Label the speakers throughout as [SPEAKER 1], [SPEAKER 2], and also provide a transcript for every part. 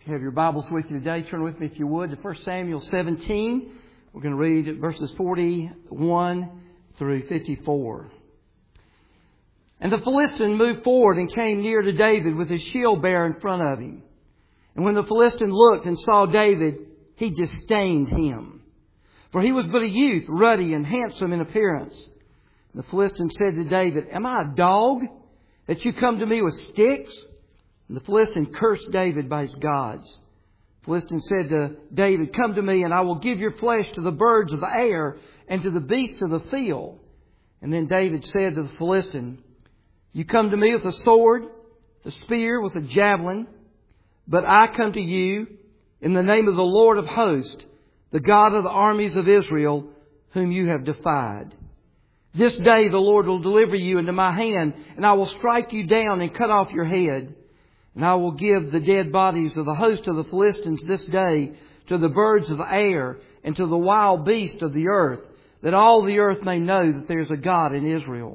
[SPEAKER 1] If you have your Bibles with you today, turn with me, if you would, to 1 Samuel 17. We're going to read verses 41 through 54. And the Philistine moved forward and came near to David with his shield bearer in front of him. And when the Philistine looked and saw David, he disdained him. For he was but a youth, ruddy and handsome in appearance. And the Philistine said to David, "Am I a dog that you come to me with sticks?" And the Philistine cursed David by his gods. The Philistine said to David, "Come to me, and I will give your flesh to the birds of the air and to the beasts of the field." And then David said to the Philistine, "You come to me with a sword, the spear, with a javelin, but I come to you in the name of the Lord of hosts, the God of the armies of Israel, whom you have defied. This day the Lord will deliver you into my hand, and I will strike you down and cut off your head. And I will give the dead bodies of the host of the Philistines this day to the birds of the air and to the wild beasts of the earth, that all the earth may know that there is a God in Israel.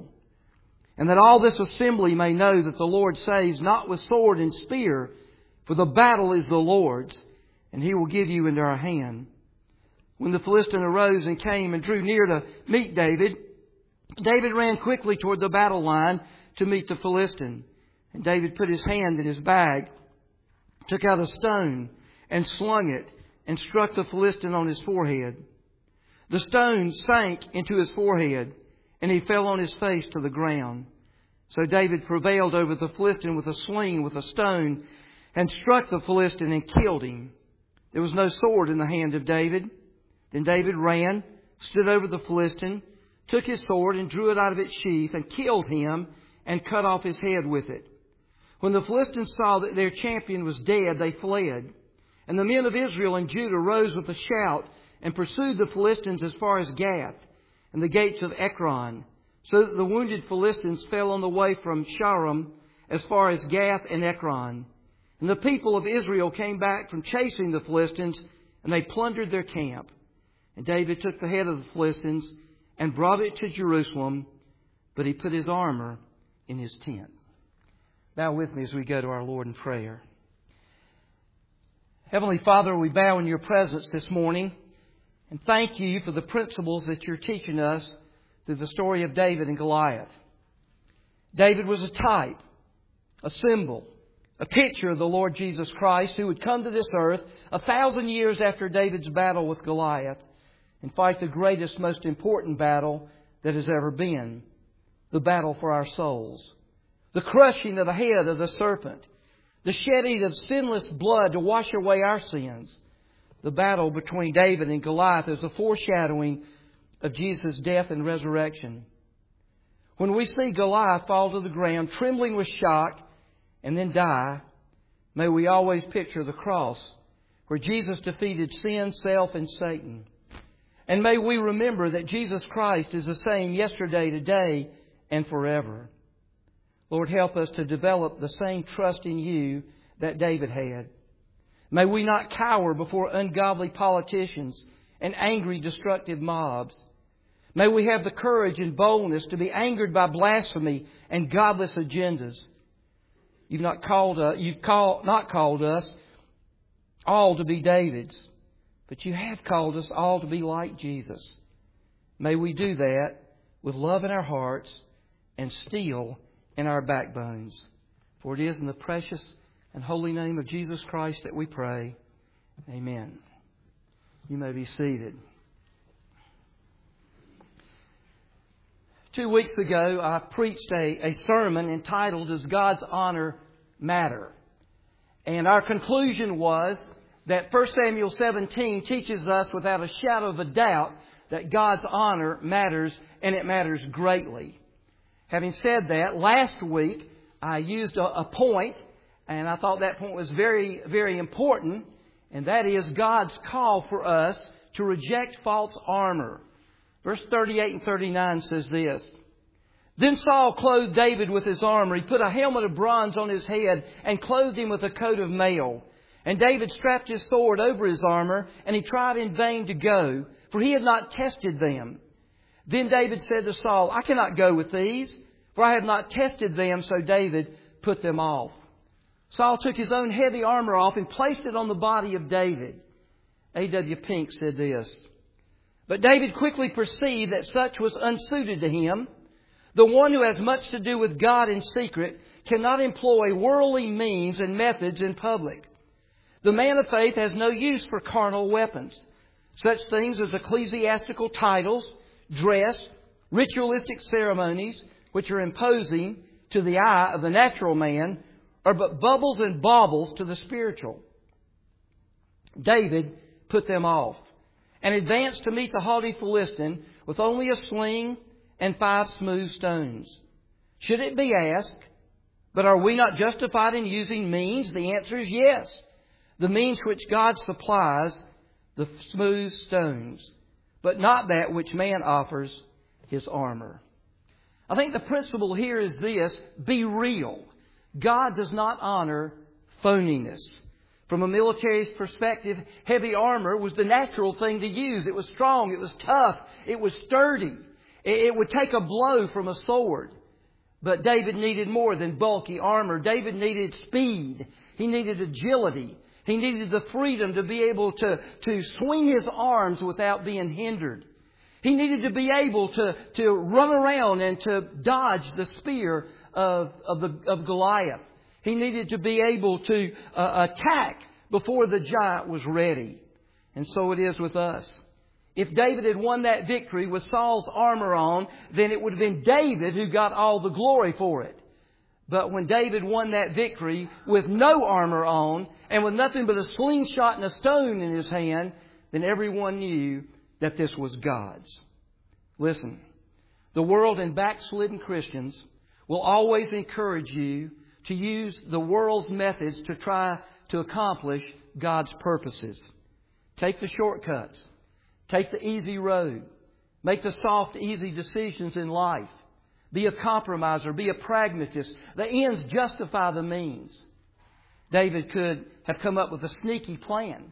[SPEAKER 1] And that all this assembly may know that the Lord saves not with sword and spear, for the battle is the Lord's, and He will give you into our hand." When the Philistine arose and came and drew near to meet David, David ran quickly toward the battle line to meet the Philistine. And David put his hand in his bag, took out a stone, and slung it, and struck the Philistine on his forehead. The stone sank into his forehead, and he fell on his face to the ground. So David prevailed over the Philistine with a sling, with a stone, and struck the Philistine and killed him. There was no sword in the hand of David. Then David ran, stood over the Philistine, took his sword and drew it out of its sheath, and killed him and cut off his head with it. When the Philistines saw that their champion was dead, they fled. And the men of Israel and Judah rose with a shout and pursued the Philistines as far as Gath and the gates of Ekron, so that the wounded Philistines fell on the way from Shaaraim as far as Gath and Ekron. And the people of Israel came back from chasing the Philistines, and they plundered their camp. And David took the head of the Philistines and brought it to Jerusalem, but he put his armor in his tent. Bow with me as we go to our Lord in prayer. Heavenly Father, we bow in your presence this morning and thank you for the principles that you're teaching us through the story of David and Goliath. David was a type, a symbol, a picture of the Lord Jesus Christ, who would come to this earth 1,000 years after David's battle with Goliath and fight the greatest, most important battle that has ever been, the battle for our souls. The crushing of the head of the serpent. The shedding of sinless blood to wash away our sins. The battle between David and Goliath is a foreshadowing of Jesus' death and resurrection. When we see Goliath fall to the ground, trembling with shock, and then die, may we always picture the cross where Jesus defeated sin, self, and Satan. And may we remember that Jesus Christ is the same yesterday, today, and forever. Lord, help us to develop the same trust in you that David had. May we not cower before ungodly politicians and angry, destructive mobs. May we have the courage and boldness to be angered by blasphemy and godless agendas. You've not called us all to be Davids, but you have called us all to be like Jesus. May we do that with love in our hearts and steel in our backbones. For it is in the precious and holy name of Jesus Christ that we pray. Amen. You may be seated. 2 weeks ago, I preached a sermon entitled, "Does God's Honor Matter?" And our conclusion was that 1 Samuel 17 teaches us without a shadow of a doubt that God's honor matters, and it matters greatly. Having said that, last week I used a point, and I thought that point was very, very important, and that is God's call for us to reject false armor. Verse 38 and 39 says this: "Then Saul clothed David with his armor. He put a helmet of bronze on his head and clothed him with a coat of mail. And David strapped his sword over his armor, and he tried in vain to go, for he had not tested them. Then David said to Saul, 'I cannot go with these, for I have not tested them.' So David put them off." Saul took his own heavy armor off and placed it on the body of David. A.W. Pink said this: "But David quickly perceived that such was unsuited to him. The one who has much to do with God in secret cannot employ worldly means and methods in public. The man of faith has no use for carnal weapons. Such things as ecclesiastical titles, dress, ritualistic ceremonies, which are imposing to the eye of the natural man, are but bubbles and baubles to the spiritual." David put them off and advanced to meet the haughty Philistine with only a sling and 5 smooth stones. Should it be asked, but are we not justified in using means? The answer is yes. The means which God supplies, the smooth stones, but not that which man offers, his armor. I think the principle here is this: be real. God does not honor phoniness. From a military perspective, heavy armor was the natural thing to use. It was strong, it was tough, it was sturdy. It would take a blow from a sword. But David needed more than bulky armor. David needed speed. He needed agility. He needed the freedom to be able to swing his arms without being hindered. He needed to be able to run around and to dodge the spear of Goliath. He needed to be able to attack before the giant was ready. And so it is with us. If David had won that victory with Saul's armor on, then it would have been David who got all the glory for it. But when David won that victory with no armor on and with nothing but a slingshot and a stone in his hand, then everyone knew that this was God's. Listen, the world and backslidden Christians will always encourage you to use the world's methods to try to accomplish God's purposes. Take the shortcuts. Take the easy road. Make the soft, easy decisions in life. Be a compromiser. Be a pragmatist. The ends justify the means. David could have come up with a sneaky plan.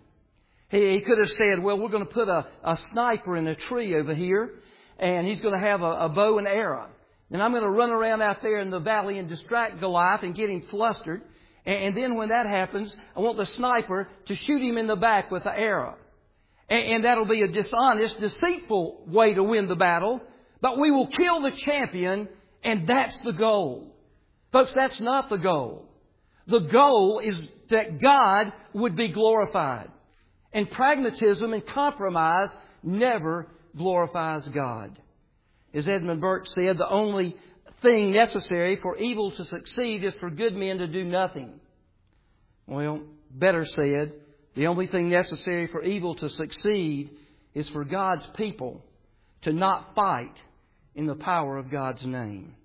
[SPEAKER 1] He could have said, well, we're going to put a sniper in a tree over here, and he's going to have a bow and arrow. And I'm going to run around out there in the valley and distract Goliath and get him flustered. And then when that happens, I want the sniper to shoot him in the back with the arrow. And that'll be a dishonest, deceitful way to win the battle. But we will kill the champion, and that's the goal. Folks, that's not the goal. The goal is that God would be glorified. And pragmatism and compromise never glorifies God. As Edmund Burke said, the only thing necessary for evil to succeed is for good men to do nothing. Well, better said, the only thing necessary for evil to succeed is for God's people to not fight in the power of God's name.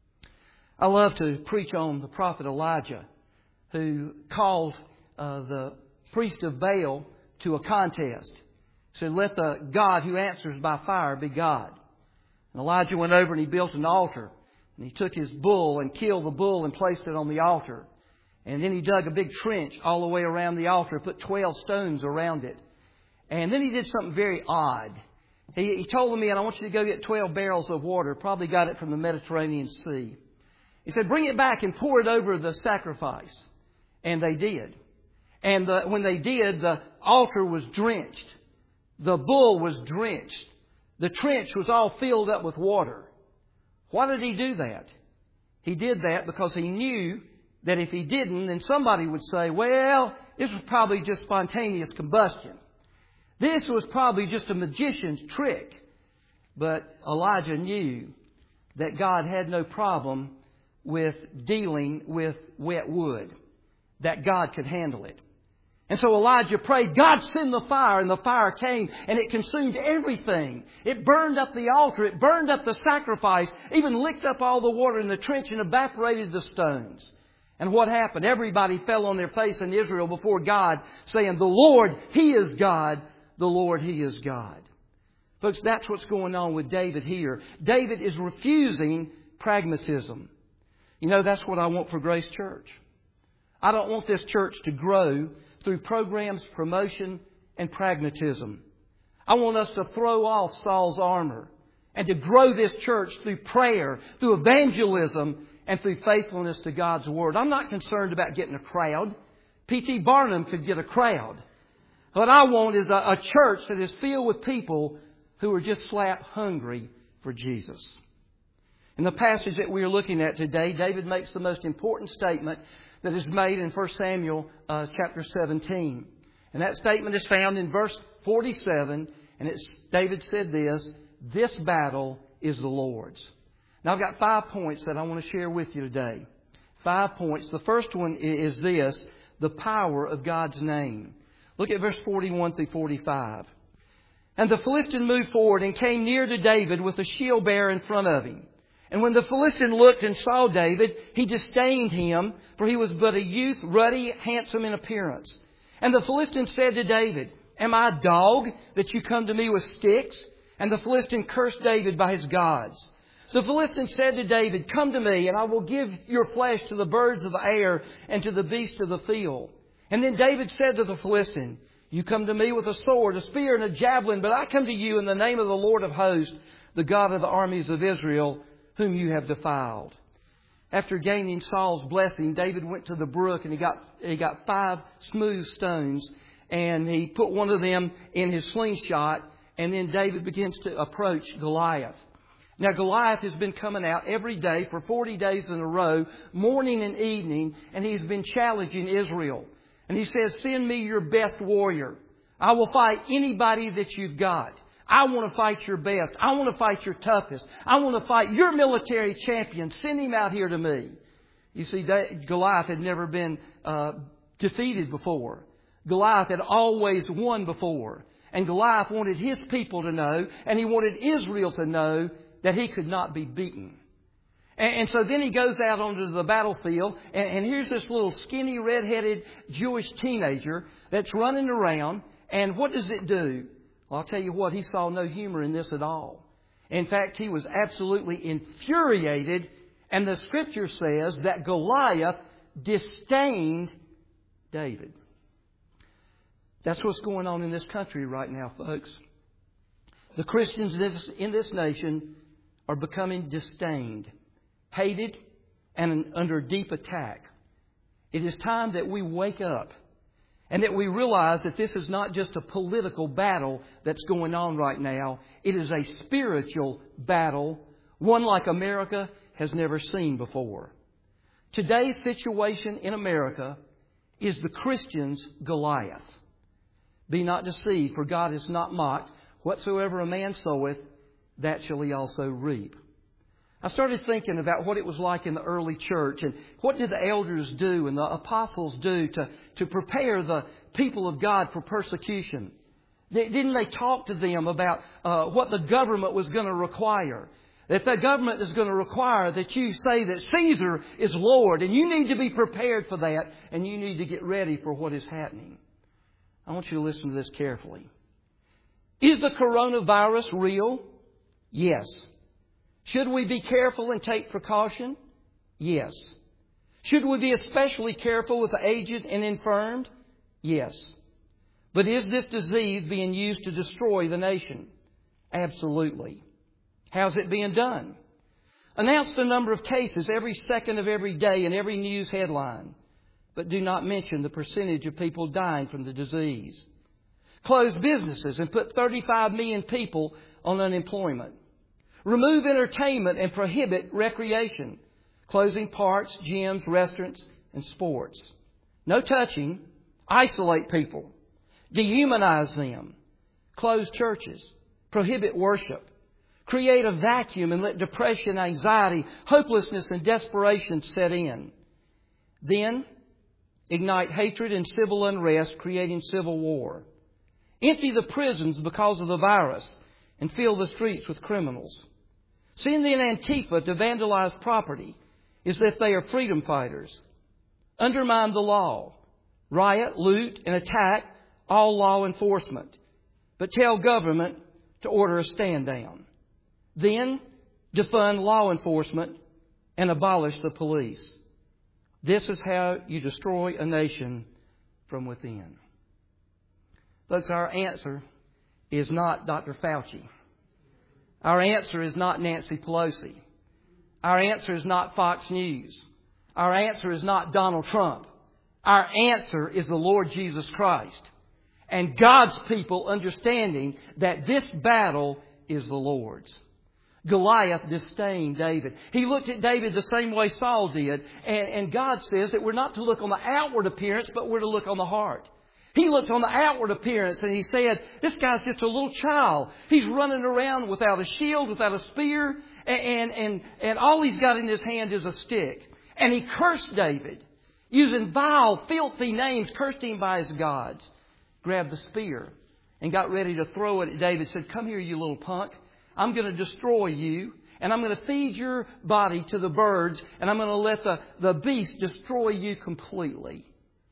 [SPEAKER 1] I love to preach on the prophet Elijah, who called the priest of Baal to a contest. He said, let the God who answers by fire be God. And Elijah went over and he built an altar. And he took his bull and killed the bull and placed it on the altar. And then he dug a big trench all the way around the altar, put 12 stones around it. And then he did something very odd. He told the men, I want you to go get 12 barrels of water. Probably got it from the Mediterranean Sea. He said, bring it back and pour it over the sacrifice. And they did. And when they did, the altar was drenched. The bull was drenched. The trench was all filled up with water. Why did he do that? He did that because he knew that if he didn't, then somebody would say, well, this was probably just spontaneous combustion. This was probably just a magician's trick. But Elijah knew that God had no problem with dealing with wet wood, that God could handle it. And so Elijah prayed, God, send the fire. And the fire came and it consumed everything. It burned up the altar. It burned up the sacrifice, even licked up all the water in the trench and evaporated the stones. And what happened? Everybody fell on their face in Israel before God, saying, the Lord, He is God. The Lord, He is God. Folks, that's what's going on with David here. David is refusing pragmatism. You know, that's what I want for Grace Church. I don't want this church to grow through programs, promotion, and pragmatism. I want us to throw off Saul's armor and to grow this church through prayer, through evangelism, and through faithfulness to God's Word. I'm not concerned about getting a crowd. P.T. Barnum could get a crowd. What I want is a church that is filled with people who are just flat hungry for Jesus. In the passage that we are looking at today, David makes the most important statement that is made in 1 Samuel chapter 17. And that statement is found in verse 47. And David said this battle is the Lord's. Now I've got 5 points that I want to share with you today. 5 points. The first one is this, the power of God's name. Look at verse 41 through 45. And the Philistine moved forward and came near to David with a shield bearer in front of him. And when the Philistine looked and saw David, he disdained him, for he was but a youth, ruddy, handsome in appearance. And the Philistine said to David, Am I a dog that you come to me with sticks? And the Philistine cursed David by his gods. The Philistine said to David, Come to me, and I will give your flesh to the birds of the air and to the beasts of the field. And then David said to the Philistine, You come to me with a sword, a spear, and a javelin, but I come to you in the name of the Lord of hosts, the God of the armies of Israel, whom you have defiled. After gaining Saul's blessing, David went to the brook and he got 5 smooth stones, and he put one of them in his slingshot, and then David begins to approach Goliath. Now Goliath has been coming out every day for 40 days in a row, morning and evening, and he's been challenging Israel. And he says, Send me your best warrior. I will fight anybody that you've got. I want to fight your best. I want to fight your toughest. I want to fight your military champion. Send him out here to me. You see, Goliath had never been defeated before. Goliath had always won before. And Goliath wanted his people to know, and he wanted Israel to know, that he could not be beaten. And so then he goes out onto the battlefield, and here's this little skinny, red-headed Jewish teenager that's running around. And what does it do? Well, I'll tell you what, he saw no humor in this at all. In fact, he was absolutely infuriated. And the Scripture says that Goliath disdained David. That's what's going on in this country right now, folks. The Christians in this nation are becoming disdained, hated, and under deep attack. It is time that we wake up and that we realize that this is not just a political battle that's going on right now. It is a spiritual battle, one like America has never seen before. Today's situation in America is the Christian's Goliath. Be not deceived, for God is not mocked. Whatsoever a man soweth, that shall he also reap. I started thinking about what it was like in the early church, and what did the elders do and the apostles do to prepare the people of God for persecution? Didn't they talk to them about what the government was going to require? That the government is going to require that you say that Caesar is Lord, and you need to be prepared for that, and you need to get ready for what is happening. I want you to listen to this carefully. Is the coronavirus real? Yes. Should we be careful and take precaution? Yes. Should we be especially careful with the aged and infirmed? Yes. But is this disease being used to destroy the nation? Absolutely. How's it being done? Announce the number of cases every second of every day in every news headline. But do not mention the percentage of people dying from the disease. Close businesses and put 35 million people on unemployment. Remove entertainment and prohibit recreation, closing parks, gyms, restaurants, and sports. No touching. Isolate people. Dehumanize them. Close churches. Prohibit worship. Create a vacuum and let depression, anxiety, hopelessness, and desperation set in. Then ignite hatred and civil unrest, creating civil war. Empty the prisons because of the virus and fill the streets with criminals. Send in Antifa to vandalize property as if they are freedom fighters. Undermine the law. Riot, loot, and attack all law enforcement. But tell government to order a stand down. Then defund law enforcement and abolish the police. This is how you destroy a nation from within. Folks, our answer is not Dr. Fauci. Our answer is not Nancy Pelosi. Our answer is not Fox News. Our answer is not Donald Trump. Our answer is the Lord Jesus Christ. And God's people understanding that this battle is the Lord's. Goliath disdained David. He looked at David the same way Saul did. And God says that we're not to look on the outward appearance, but we're to look on the heart. He looked on the outward appearance and he said, this guy's just a little child. He's running around without a shield, without a spear, and all he's got in his hand is a stick. And he cursed David, using vile, filthy names, cursed him by his gods. Grabbed the spear and got ready to throw it at David. Said, come here, you little punk. I'm going to destroy you. And I'm going to feed your body to the birds. And I'm going to let the beast destroy you completely.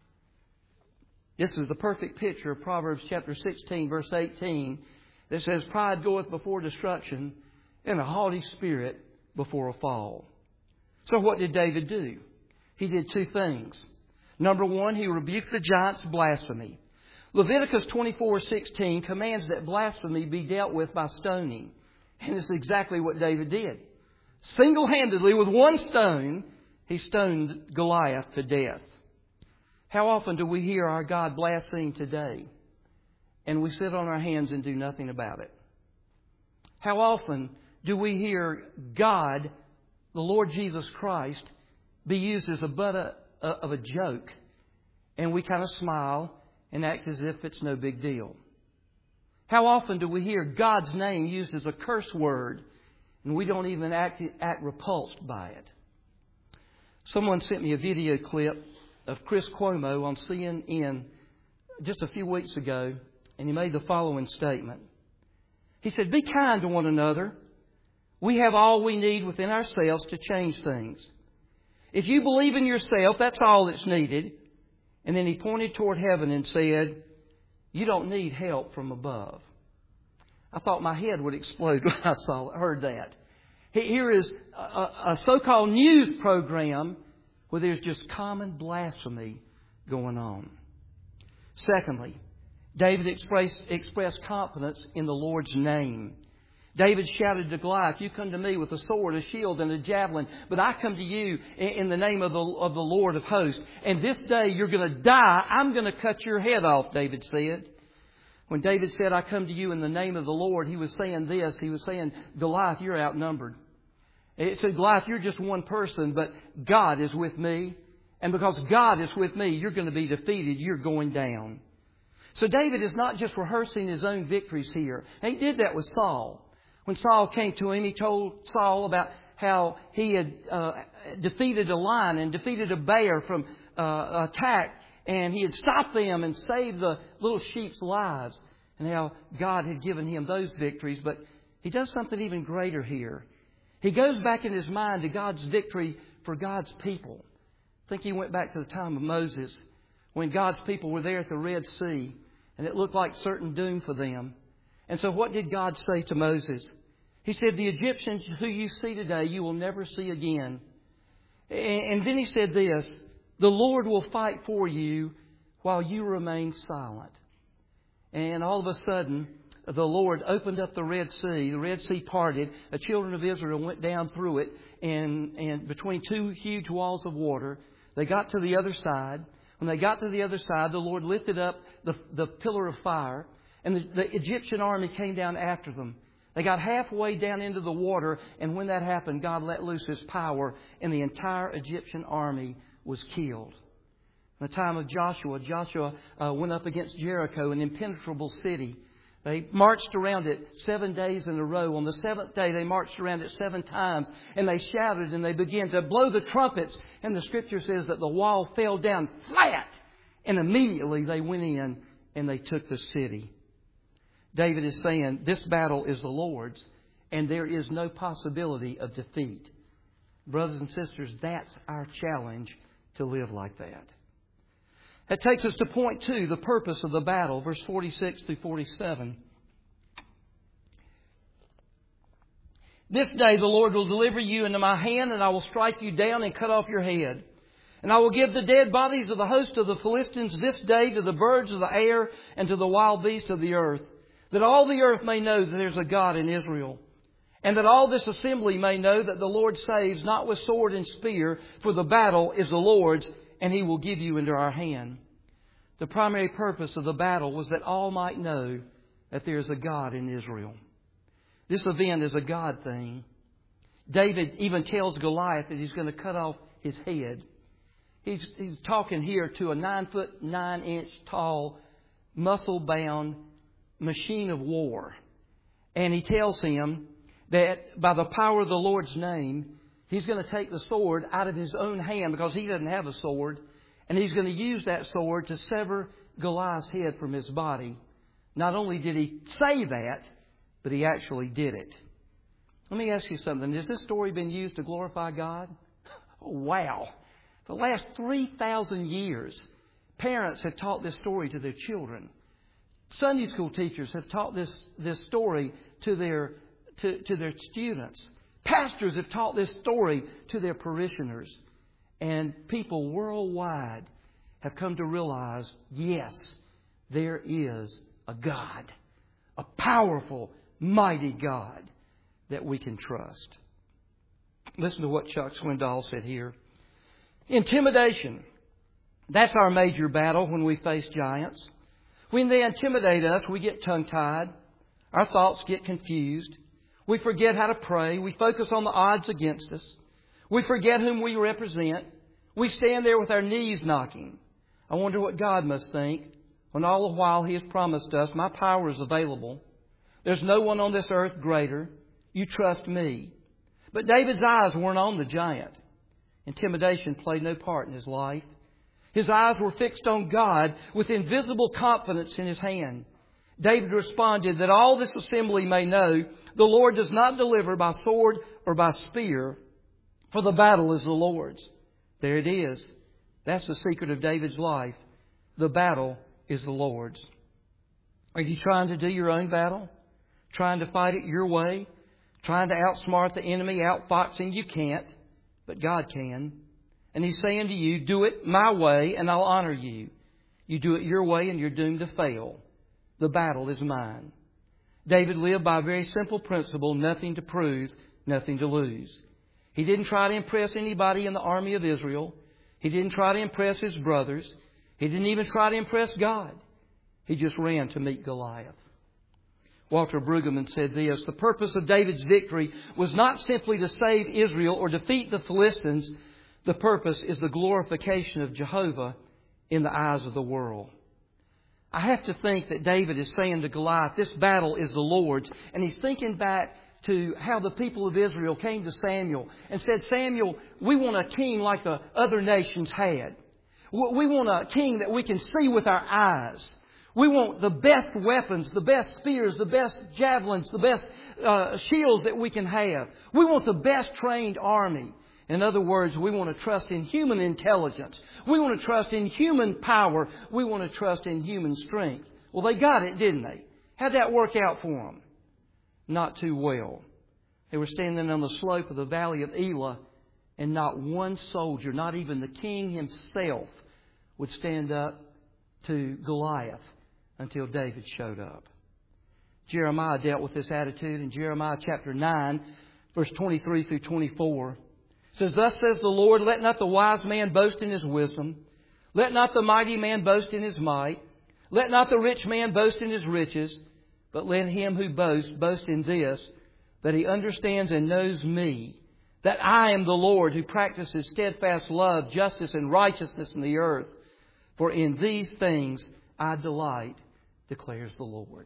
[SPEAKER 1] This is the perfect picture of Proverbs chapter 16, verse 18. That says, pride goeth before destruction, and a haughty spirit before a fall. So what did David do? He did two things. Number one, he rebuked the giant's blasphemy. Leviticus 24:16 commands that blasphemy be dealt with by stoning. And this is exactly what David did. Single-handedly, with one stone, he stoned Goliath to death. How often do we hear our God blasphemed today, and we sit on our hands and do nothing about it? How often do we hear God, the Lord Jesus Christ, be used as a butt of a joke, and we kind of smile and act as if it's no big deal? How often do we hear God's name used as a curse word, and we don't even act repulsed by it? Someone sent me a video clip of Chris Cuomo on CNN just a few weeks ago, and he made the following statement. He said, be kind to one another. We have all we need within ourselves to change things. If you believe in yourself, that's all that's needed. And then he pointed toward heaven and said, you don't need help from above. I thought my head would explode when I heard that. Here is a so-called news program where there's just common blasphemy going on. Secondly, David expressed confidence in the Lord's name. David shouted to Goliath, you come to me with a sword, a shield, and a javelin, but I come to you in the name of the Lord of hosts. And this day you're going to die. I'm going to cut your head off, David said. When David said, I come to you in the name of the Lord, he was saying this. He was saying, Goliath, you're outnumbered. It said, Goliath, you're just one person, but God is with me. And because God is with me, you're going to be defeated. You're going down. So David is not just rehearsing his own victories here. And he did that with Saul. When Saul came to him, he told Saul about how he had defeated a lion and defeated a bear from attack. And he had stopped them and saved the little sheep's lives. And how God had given him those victories. But he does something even greater here. He goes back in his mind to God's victory for God's people. I think he went back to the time of Moses when God's people were there at the Red Sea and it looked like certain doom for them. And so what did God say to Moses? He said, the Egyptians who you see today, you will never see again. And then he said this, the Lord will fight for you while you remain silent. And all of a sudden, the Lord opened up the Red Sea. The Red Sea parted. The children of Israel went down through it and between two huge walls of water. They got to the other side. When they got to the other side, the Lord lifted up the pillar of fire. And the Egyptian army came down after them. They got halfway down into the water. And when that happened, God let loose His power. And the entire Egyptian army was killed. In the time of Joshua, went up against Jericho, an impenetrable city. They marched around it 7 days in a row. On the seventh day, they marched around it 7 times. And they shouted and they began to blow the trumpets. And the Scripture says that the wall fell down flat. And immediately they went in and they took the city. David is saying, this battle is the Lord's. And there is no possibility of defeat. Brothers and sisters, that's our challenge to live like that. That takes us to point 2, the purpose of the battle, verse 46 through 47. This day the Lord will deliver you into my hand, and I will strike you down and cut off your head. And I will give the dead bodies of the host of the Philistines this day to the birds of the air and to the wild beasts of the earth, that all the earth may know that there's a God in Israel. And that all this assembly may know that the Lord saves not with sword and spear, for the battle is the Lord's, and He will give you into our hand. The primary purpose of the battle was that all might know that there is a God in Israel. This event is a God thing. David even tells Goliath that he's going to cut off his head. He's talking here to a 9-foot 9-inch tall, muscle-bound machine of war. And he tells him that by the power of the Lord's name, he's going to take the sword out of his own hand because he doesn't have a sword. And he's going to use that sword to sever Goliath's head from his body. Not only did he say that, but he actually did it. Let me ask you something. Has this story been used to glorify God? Oh, wow. For the last 3,000 years, parents have taught this story to their children. Sunday school teachers have taught this story to their students. Pastors have taught this story to their parishioners. And people worldwide have come to realize, yes, there is a God, a powerful, mighty God that we can trust. Listen to what Chuck Swindoll said here. Intimidation. That's our major battle when we face giants. When they intimidate us, we get tongue-tied. Our thoughts get confused. We forget how to pray. We focus on the odds against us. We forget whom we represent. We stand there with our knees knocking. I wonder what God must think when all the while He has promised us, my power is available. There's no one on this earth greater. You trust me. But David's eyes weren't on the giant. Intimidation played no part in his life. His eyes were fixed on God with invisible confidence in his hand. David responded that all this assembly may know the Lord does not deliver by sword or by spear, for the battle is the Lord's. There it is. That's the secret of David's life. The battle is the Lord's. Are you trying to do your own battle? Trying to fight it your way? Trying to outsmart the enemy, outfoxing? You can't, but God can. And He's saying to you, do it my way and I'll honor you. You do it your way and you're doomed to fail. The battle is mine. David lived by a very simple principle, nothing to prove, nothing to lose. He didn't try to impress anybody in the army of Israel. He didn't try to impress his brothers. He didn't even try to impress God. He just ran to meet Goliath. Walter Brueggemann said this, the purpose of David's victory was not simply to save Israel or defeat the Philistines. The purpose is the glorification of Jehovah in the eyes of the world. I have to think that David is saying to Goliath, this battle is the Lord's. And he's thinking back to how the people of Israel came to Samuel and said, Samuel, we want a king like the other nations had. We want a king that we can see with our eyes. We want the best weapons, the best spears, the best javelins, the best shields that we can have. We want the best trained army. In other words, we want to trust in human intelligence. We want to trust in human power. We want to trust in human strength. Well, they got it, didn't they? How'd that work out for them? Not too well. They were standing on the slope of the valley of Elah, and not one soldier, not even the king himself, would stand up to Goliath until David showed up. Jeremiah dealt with this attitude in Jeremiah chapter 9, verse 23 through 24. It says, thus says the Lord, let not the wise man boast in his wisdom. Let not the mighty man boast in his might. Let not the rich man boast in his riches. But let him who boasts boast in this, that he understands and knows me, that I am the Lord who practices steadfast love, justice, and righteousness in the earth. For in these things I delight, declares the Lord.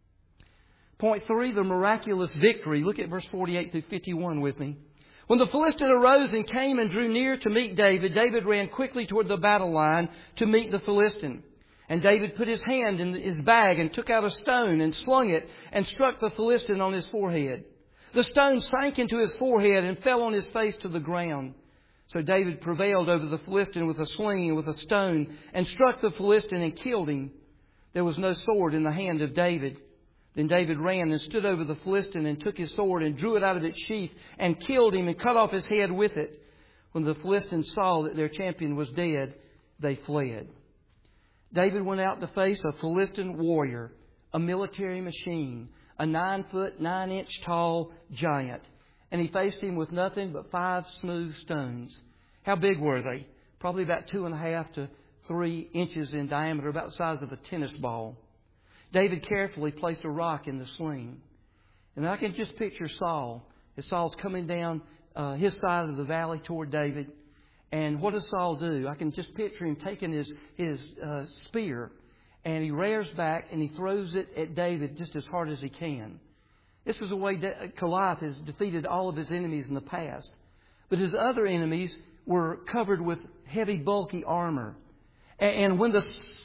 [SPEAKER 1] Point 3, the miraculous victory. Look at verse 48 through 51 with me. When the Philistine arose and came and drew near to meet David, David ran quickly toward the battle line to meet the Philistine. And David put his hand in his bag and took out a stone and slung it and struck the Philistine on his forehead. The stone sank into his forehead and fell on his face to the ground. So David prevailed over the Philistine with a sling and with a stone and struck the Philistine and killed him. There was no sword in the hand of David. Then David ran and stood over the Philistine and took his sword and drew it out of its sheath and killed him and cut off his head with it. When the Philistines saw that their champion was dead, they fled. David went out to face a Philistine warrior, a military machine, a 9-foot, 9-inch tall giant. And he faced him with nothing but 5 smooth stones. How big were they? Probably about 2.5 to 3 inches in diameter, about the size of a tennis ball. David carefully placed a rock in the sling. And I can just picture Saul, as Saul's coming down his side of the valley toward David. And what does Saul do? I can just picture him taking his spear, and he rears back and he throws it at David just as hard as he can. This is the way Goliath has defeated all of his enemies in the past. But his other enemies were covered with heavy, bulky armor. And when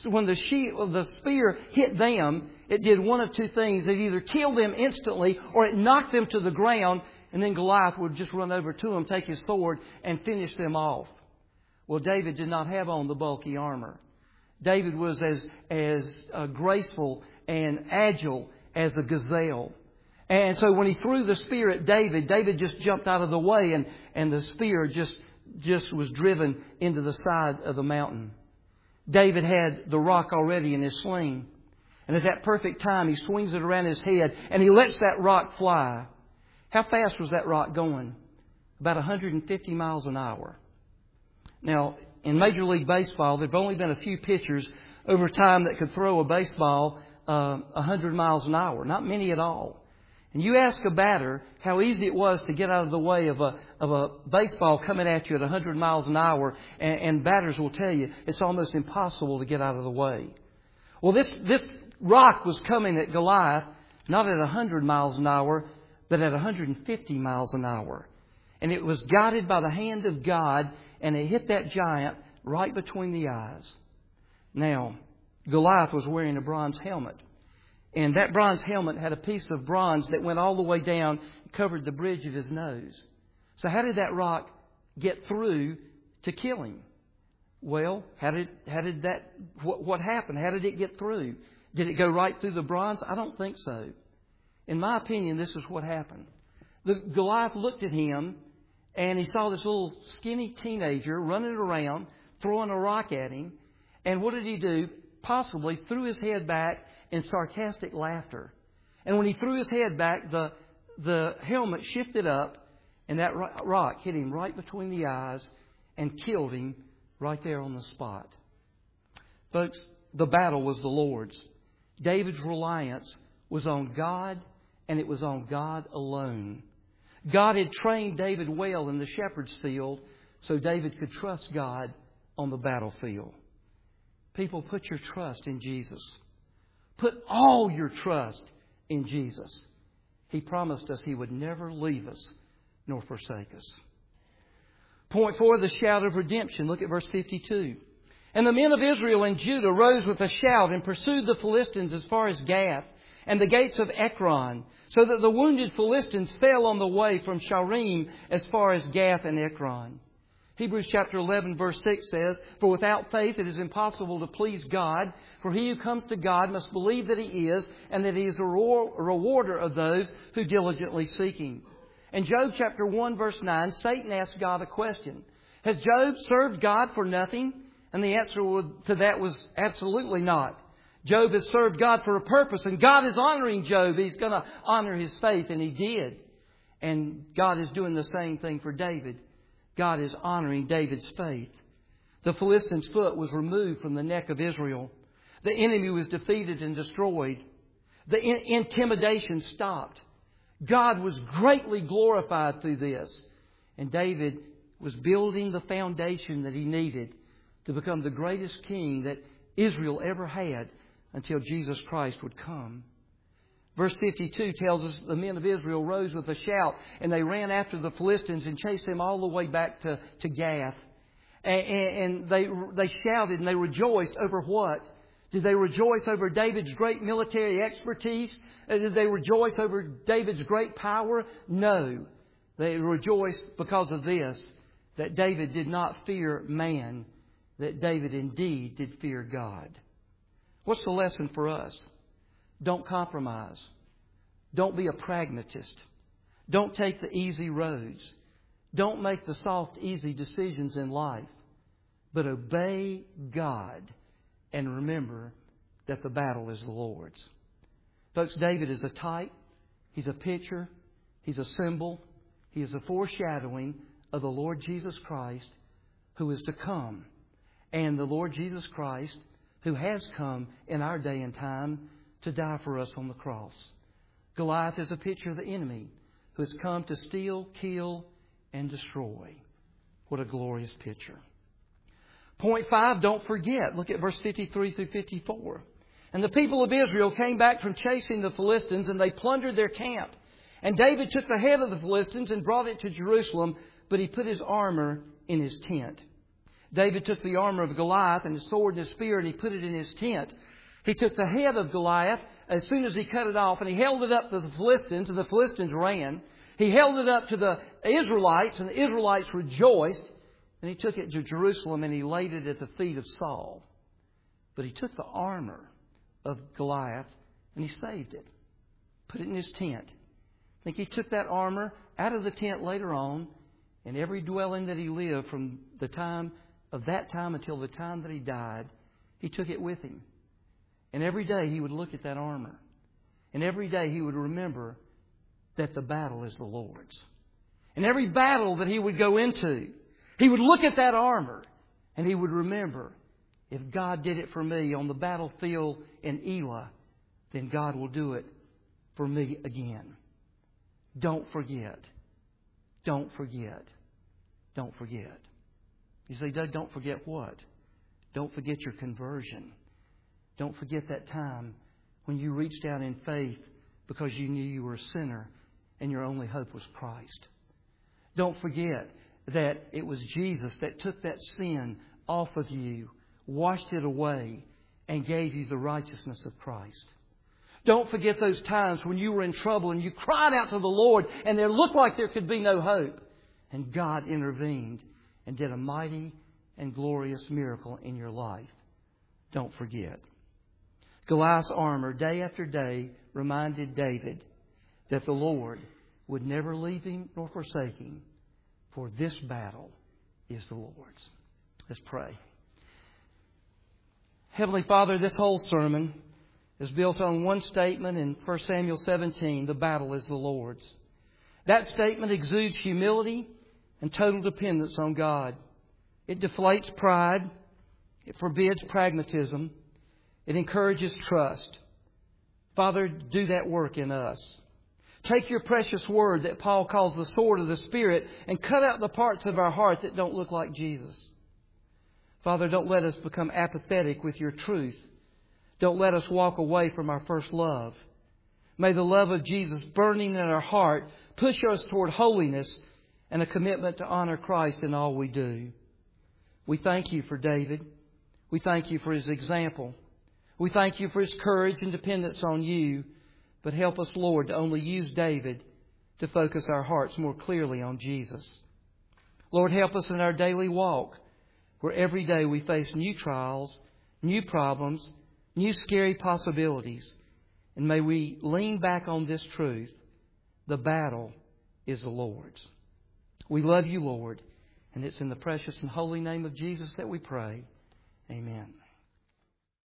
[SPEAKER 1] the spear hit them, it did one of two things. It either killed them instantly or it knocked them to the ground, and then Goliath would just run over to them, take his sword, and finish them off. Well, David did not have on the bulky armor. David was as graceful and agile as a gazelle. And so when he threw the spear at David, David just jumped out of the way, and the spear just was driven into the side of the mountain. David had the rock already in his sling. And at that perfect time, he swings it around his head and he lets that rock fly. How fast was that rock going? About 150 miles an hour. Now, in Major League Baseball, there have only been a few pitchers over time that could throw a baseball 100 miles an hour. Not many at all. And you ask a batter how easy it was to get out of the way of a baseball coming at you at 100 miles an hour, and batters will tell you it's almost impossible to get out of the way. Well, this rock was coming at Goliath not at 100 miles an hour, but at 150 miles an hour. And it was guided by the hand of God, and it hit that giant right between the eyes. Now, Goliath was wearing a bronze helmet. And that bronze helmet had a piece of bronze that went all the way down and covered the bridge of his nose. So how did that rock get through to kill him? Well, what happened? How did it get through? Did it go right through the bronze? I don't think so. In my opinion, this is what happened. Goliath looked at him, and he saw this little skinny teenager running around, throwing a rock at him. And what did he do? Possibly threw his head back in sarcastic laughter. And when he threw his head back, the helmet shifted up, and that rock hit him right between the eyes and killed him right there on the spot. Folks, the battle was the Lord's. David's reliance was on God, and it was on God alone. God had trained David well in the shepherd's field, so David could trust God on the battlefield. People, put your trust in Jesus. Put all your trust in Jesus. He promised us He would never leave us nor forsake us. Point 4, the shout of redemption. Look at verse 52. And the men of Israel and Judah rose with a shout and pursued the Philistines as far as Gath and the gates of Ekron, so that the wounded Philistines fell on the way from Sharim as far as Gath and Ekron. Hebrews chapter 11 verse 6 says, For without faith it is impossible to please God, for he who comes to God must believe that He is, and that He is a rewarder of those who diligently seek Him. In Job chapter 1 verse 9, Satan asked God a question. Has Job served God for nothing? And the answer to that was absolutely not. Job has served God for a purpose, and God is honoring Job. He's going to honor his faith, and He did. And God is doing the same thing for David. God is honoring David's faith. The Philistines' foot was removed from the neck of Israel. The enemy was defeated and destroyed. The intimidation stopped. God was greatly glorified through this. And David was building the foundation that he needed to become the greatest king that Israel ever had until Jesus Christ would come. Verse 52 tells us the men of Israel rose with a shout, and they ran after the Philistines and chased them all the way back to Gath. And they shouted and they rejoiced over what? Did they rejoice over David's great military expertise? Did they rejoice over David's great power? No. They rejoiced because of this, that David did not fear man, that David indeed did fear God. What's the lesson for us? Don't compromise. Don't be a pragmatist. Don't take the easy roads. Don't make the soft, easy decisions in life. But obey God and remember that the battle is the Lord's. Folks, David is a type He's a picture. He's a symbol. He is a foreshadowing of the Lord Jesus Christ who is to come. And the Lord Jesus Christ who has come in our day and time to die for us on the cross. Goliath is a picture of the enemy who has come to steal, kill, and destroy. What a glorious picture. Point 5, don't forget. Look at verse 53 through 54. And the people of Israel came back from chasing the Philistines, and they plundered their camp. And David took the head of the Philistines and brought it to Jerusalem, but he put his armor in his tent. David took the armor of Goliath and his sword and his spear, and he put it in his tent. He took the head of Goliath as soon as he cut it off, and he held it up to the Philistines, and the Philistines ran. He held it up to the Israelites, and the Israelites rejoiced. And he took it to Jerusalem, and he laid it at the feet of Saul. But he took the armor of Goliath, and he saved it. Put it in his tent. I think he took that armor out of the tent later on, and every dwelling that he lived from the time of that time until the time that he died, he took it with him. And every day he would look at that armor. And every day he would remember that the battle is the Lord's. And every battle that he would go into, he would look at that armor and he would remember, if God did it for me on the battlefield in Elah, then God will do it for me again. Don't forget. Don't forget. Don't forget. You say, Doug, don't forget what? Don't forget your conversion. Don't forget that time when you reached out in faith because you knew you were a sinner and your only hope was Christ. Don't forget that it was Jesus that took that sin off of you, washed it away, and gave you the righteousness of Christ. Don't forget those times when you were in trouble and you cried out to the Lord and there looked like there could be no hope. And God intervened and did a mighty and glorious miracle in your life. Don't forget. Goliath's armor, day after day, reminded David that the Lord would never leave him nor forsake him, for this battle is the Lord's. Let's pray. Heavenly Father, this whole sermon is built on one statement in 1 Samuel 17, the battle is the Lord's. That statement exudes humility and total dependence on God. It deflates pride. It forbids pragmatism. It encourages trust. Father, do that work in us. Take your precious word that Paul calls the sword of the Spirit and cut out the parts of our heart that don't look like Jesus. Father, don't let us become apathetic with your truth. Don't let us walk away from our first love. May the love of Jesus burning in our heart push us toward holiness and a commitment to honor Christ in all we do. We thank you for David. We thank you for his example. We thank you for his courage and dependence on you. But help us, Lord, to only use David to focus our hearts more clearly on Jesus. Lord, help us in our daily walk, where every day we face new trials, new problems, new scary possibilities. And may we lean back on this truth. The battle is the Lord's. We love you, Lord. And it's in the precious and holy name of Jesus that we pray. Amen.